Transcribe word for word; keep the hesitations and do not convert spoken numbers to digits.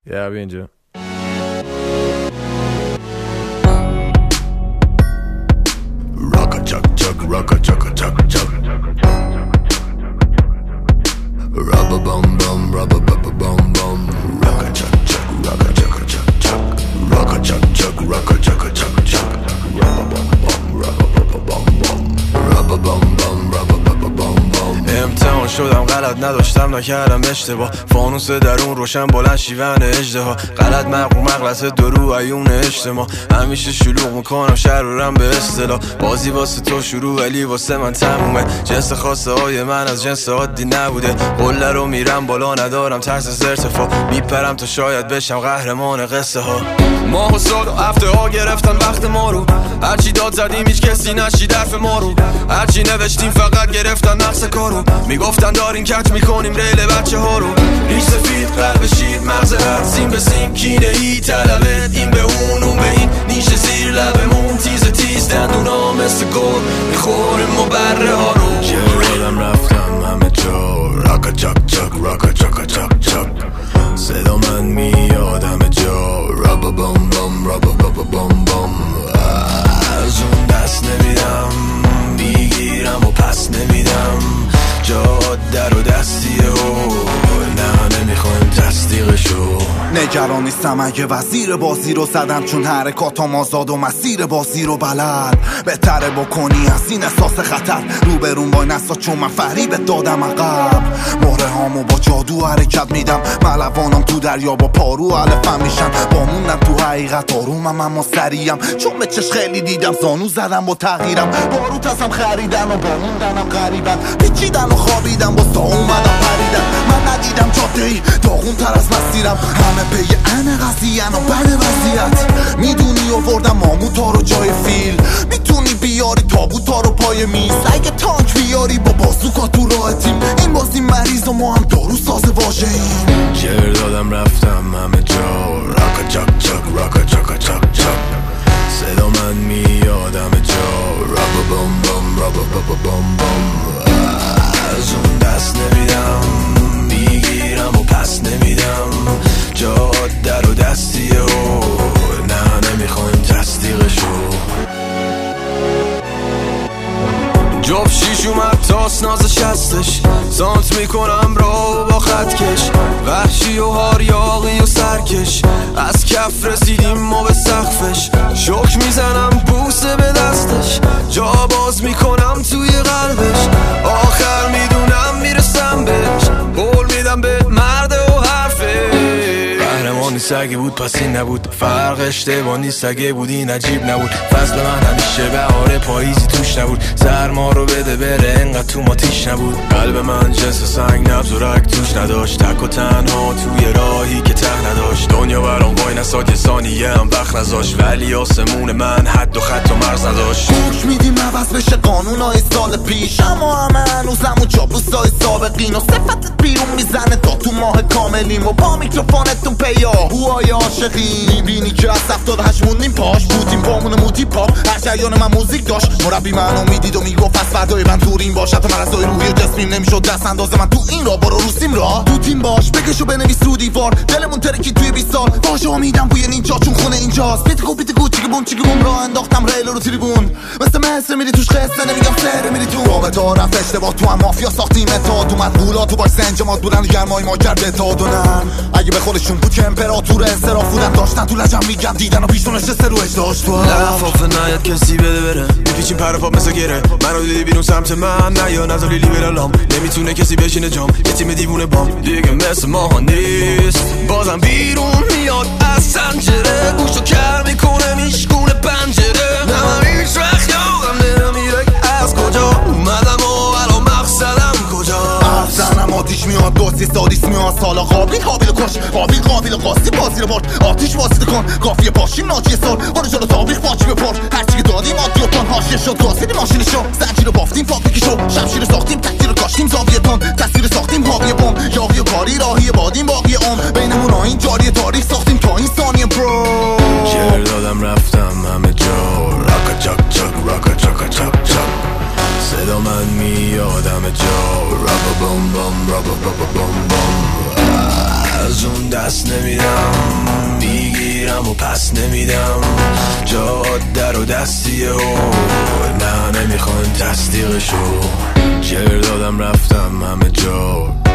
یا بیا اینجا. Rocka chuck chuck, rocka chucka chuck chuck. Rubber bum bum, rubber bubba bum bum. Rocka chuck chuck, rocka chucka chuck chuck. Rocka chuck chuck, rocka chucka chuck chuck. Rubber bum bum, rubber bubba bum bum. Rubber bum bum, rubber bubba bum bum. امتحان شدم غلط نداشتم نکردم اشتباه، فانوس درون روشن بلند شیون اژدها، غلط مغرور مغلطه درو عیون اجتماع، همیشه شلوغ میکنم شهر رو رم به اصطلاح، بازی واسه تو شروع ولی واسه من تمومه، جنس خواسته های من از جنس عادی نبوده، قله رو میرم بالا ندارم ترس از ارتفاع، میپرم تا شاید بشم قهرمان قصه ها. ماه و سال و هفته ها گرفتن وقت ما رو، هرچی داد زدیم هیچ کسی نشید حرف ما رو، هرچی نوشتیم فقط گرفتن نقص کارو، میگفتن دارین کچ میکنیم ریل بچه ها رو، ریش سفید قلب شیر مغز هر سیم به سیم، کینه ای طلبت این به اون اون به این، نیش زیر لبمون تیز تیز دندونا مثل گل میخوریم و بره ها رو. یادم رفتم همه جا، راکا چک چک راکا چکا چک چک، صدا من میاد همه جا، رابا بام بام رابا بابا بام بام، از اون دست نمیدم میگیرم و پس نمیدم، جاده رو دستیه و نه نمیخوایم تصدیقشو. نگران نیستم اگه وزیر بازی رو زدم، چون حرکاتم آزاد و مسیر بازی رو بلد، بهتره بکنی از این احساس خطر روبرون با نسا، چون من فریبت دادم عقب، مهره هامو با جادو حرکت میدم، ملوانم تو دریا با پارو علفم میشن، باموندم تو حقیقت آرومم اما سریم، چون به چش خیلی دیدم زانو زدم با تغییرم، باروت ازم خریدن و باموندنم غریبن، پیچیدن و خوابیدم با سا اومدم پریدن، من ندیدم جاده ای داغون تر از مسیرم، همه پی ان قضیه و بد وضعیت، میدونی آوردم ماموتا رو جای فیل، میتونی بیاری تابوتا رو پای میز، اگه تانک بیاری با بازوکا تو راه تیم، این بازی مریض و ما هم دارو ساز واژه ایم. شعر دادم رفتم همه جا، راکا چک چک راکا چکا چک چک، صدا من میاد همه جا، رابا بام بام رابا بابا بام بام، از اون دست نمیدم میگیرم و پس نمیدم، جاده رو دستیه و نه نمیخوایم تصدیقشو. جاب شیش اومد تاس نازش هستش، سانت میکنم را با خط کش، وحشی و هاریاقی و سرکش، از کف رسیدیم ما به سقفش، شک میزنم بوسه به دستش، جا باز میکنم توی قلبش، آخر میدونم میرسم بهش، قول میدم به مرد و حرفه، قهرمانی سگی بود پس این نبود، فرق اشتباه نیست اگه بود این عجیب نبود، فصل من همیشه بهار پاییزی توش نبود، سرما رو بده بره انقدر تو ما تیش نبود، قلب من جنس سنگ نبض و رگ توش نداشت، تک و تنها توی راهی که ته نداشت، دنیا برام وای نساد یه ثانیه هم وقت نذاشت، ولی آسمون من حد و خط و مرز نداشت، حکم میدیم عوض بشه قانونای سال پیش، اما همه هنوزم و چاپوسای سابقین و صفتت بیرون میزنه تا تو ماه کاملیم، و با میکروفونتون پیاهوهای عاشقین، میبینی که از هفتاد و هشت موندیم پاش بودیم بامون موتی پاپ، هر جریان من موزیک داشت، مربی منو میدید و میگفت پس فردای من تورین باش، حتی مرزای روحی و جسمیم نمیشد دست اندازه من تو این را، برو روسیم را تو تیم باش، بکشو بنویس رو دیوار، دلمون ترکی توی بیست سال، باشه میدم بوی نینجا چون خونه اینجاست، پیتگو پیتگو چیگه بون چیگه بون را انداختم ریل رو تریبون، مثل مصر میری توش خسته نمیگم سر میری تو رابطه رفت اشتباه، تو هم مافیا ساختیم اتحاد اومد قولا تو باش سنجمات بودن گرمای ما کرده اتحاد و نرم، اگه به خودشون بود که امپراتور انصراف بودن داشتن تو لجم میگم دیدن و پیشون نشسته رو اجداش تو لفاف نهایت کسی بده بره، میپیچیم پر پاپ مثل گره، منو دیدی بیرون سمت من نه یا نزالی لیبرالام، نمیتونه کسی بشینه جام، یه تیم دیوونه بام دیگه مثل ماها نیست، بازم بیرون میاد از سنجره، گوشو کر میکنه میشکونه پنجره، نه من هیچ وقت یادم نمیره از کجا اومدم و الان مقصدم کجا، زنم آتیش میاد دوستی سادیس میاد، سالا قابلی قابل کش قابل قابل قاسی بازی رو برد، آتیش واسیده کن کافیه پاشیم ناجی سال، برو جلو تابیخ باچی بپر، هرچی که دادیم آدی و تان حاشیه شد، گاسیدی ماشینشو زنجی رو بافتیم فابریکی شو، شمشیر ساختیم تکتیر رو کاشتیم زاویه تون، تصویر ساختیم حاوی بم، یاقی و کاری راهی بادیم باقی عمر، بینمون آین جاری تاریخ ساختیم تا این ثانیه برو، شعر دادم رفتم همه جا، راکا چک چک راکا چکا چک چک، صدا من میاد همه جا، رابا بام بام رابا بابا بام بام، از اون دست نمیدم، میگیرم و پس نمیدم، جاده رو دستیه و نه نمیخوان تصدیقشو. جر دادم رفتم همه جا،